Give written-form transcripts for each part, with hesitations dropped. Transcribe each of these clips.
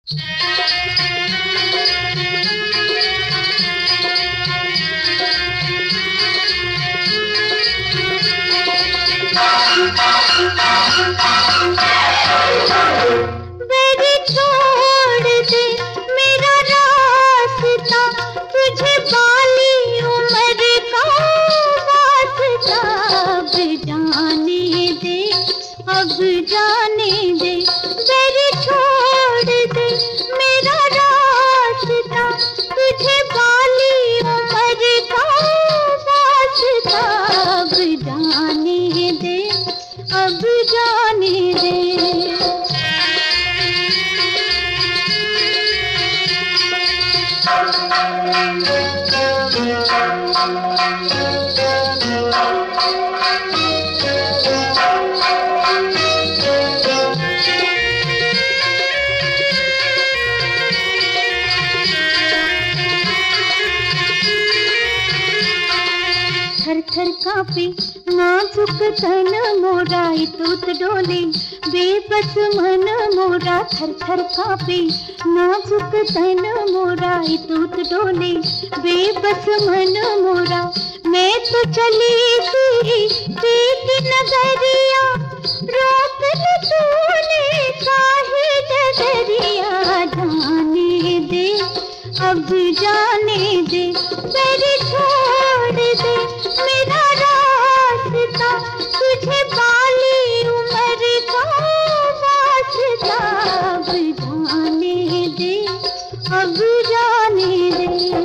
मेरी छोड़ दे मेरा रास्ता, तुझे बाली उम्र का वास्ता। अब जाने दे, अब जाने दे, मेरी छोड़ दे मेरा रास्ता, तुझे बाली उम्र का वास्ता। अब जाने दे, अब जाने दे। थर थर कांपे नाजुक तन मोरा, तूत डोले बेबस मन मोरा। थर थर कांपे नाजुक तन मोरा, तूत डोले बेबस मन मोरा। मैं तो चली थी प्रीत नगरिया, रोक ले तूने काहे डगरिया। जाने दे, अब जाने दे, मेरी छोड़ दे मेरा रास्ता, तुझे बाली उम्र का वास्ता। अब जाने दे, अब जाने दे।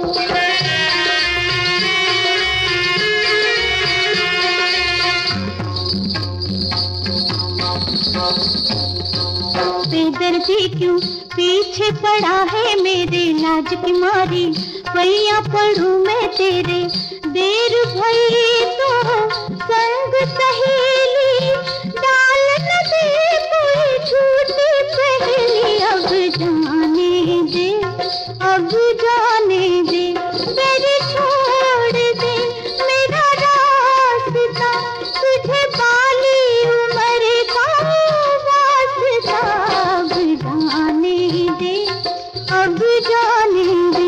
बेदर्दी क्यों पीछे पड़ा है मेरे, लाज की मारी पैया पढ़ूं मैं तेरे। देर भई तो संग सहेली, डाल न दे कोई झूठी पहेली। अब जाने दे, अब जाने दे, मेरी छोड़ दे मेरा रास्ता, तुझे बाली उम्र का वास्ता। अब जाने दे, अब जाने दे।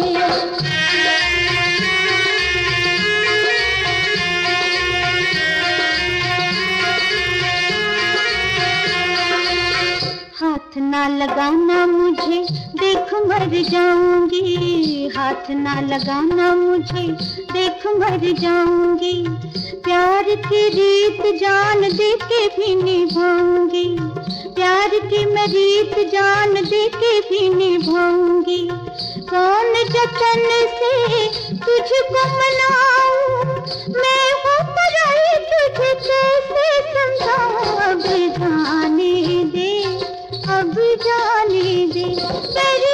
हाथ ना लगाना मुझे, देख मर जाऊंगी। हाथ ना लगाना मुझे, देख मर जाऊंगी। प्यार की रीत जान दे के भी निभाऊंगी, प्यार की मैं रीत जान दे के भी निभाऊंगी। कौन जतन से तुझको मनाऊं, मैं हूँ पराई तुझे कैसे समझाऊं। अब जाने दे, अब जाने दे, मेरी